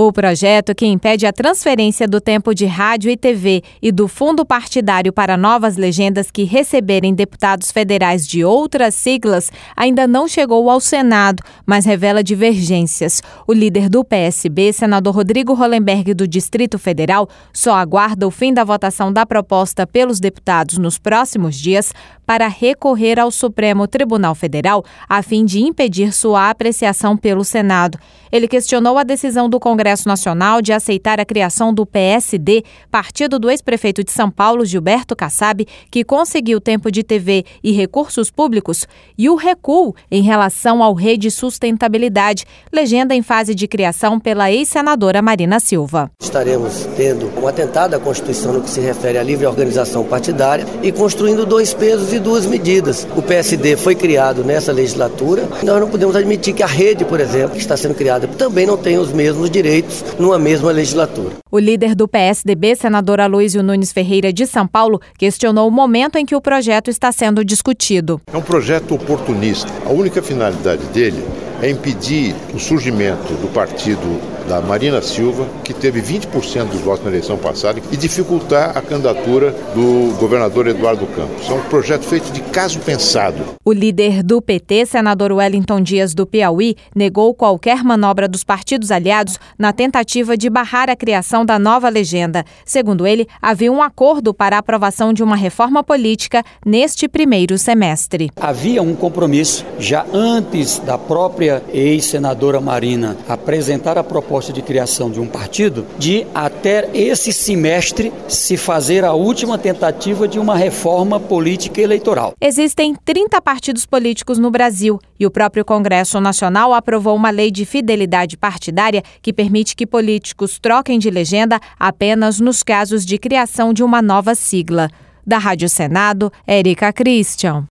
O projeto, que impede a transferência do tempo de rádio e TV e do fundo partidário para novas legendas que receberem deputados federais de outras siglas, ainda não chegou ao Senado, mas revela divergências. O líder do PSB, senador Rodrigo Hollenberg, do Distrito Federal, só aguarda o fim da votação da proposta pelos deputados nos próximos dias para recorrer ao Supremo Tribunal Federal a fim de impedir sua apreciação pelo Senado. Ele questionou a decisão do Congresso Nacional de aceitar a criação do PSD, partido do ex-prefeito de São Paulo, Gilberto Kassab, que conseguiu tempo de TV e recursos públicos, e o recuo em relação ao Rede Sustentabilidade, legenda em fase de criação pela ex-senadora Marina Silva. Estaremos tendo um atentado à Constituição no que se refere à livre organização partidária e construindo 2 pesos e 2 medidas. O PSD foi criado nessa legislatura. Nós não podemos admitir que a rede, por exemplo, que está sendo criada, também não tem os mesmos direitos numa mesma legislatura. O líder do PSDB, senador Aloysio Nunes Ferreira, de São Paulo, questionou o momento em que o projeto está sendo discutido. É um projeto oportunista. A única finalidade dele é impedir o surgimento do partido da Marina Silva, que teve 20% dos votos na eleição passada, e dificultar a candidatura do governador Eduardo Campos. É um projeto feito de caso pensado. O líder do PT, senador Wellington Dias, do Piauí, negou qualquer manobra dos partidos aliados na tentativa de barrar a criação da nova legenda. Segundo ele, havia um acordo para a aprovação de uma reforma política neste primeiro semestre. Havia um compromisso, já antes da própria ex-senadora Marina apresentar a proposta de criação de um partido, de até esse semestre se fazer a última tentativa de uma reforma política eleitoral. Existem 30 partidos políticos no Brasil e o próprio Congresso Nacional aprovou uma lei de fidelidade partidária que permite que políticos troquem de legenda apenas nos casos de criação de uma nova sigla. Da Rádio Senado, Érica Christian.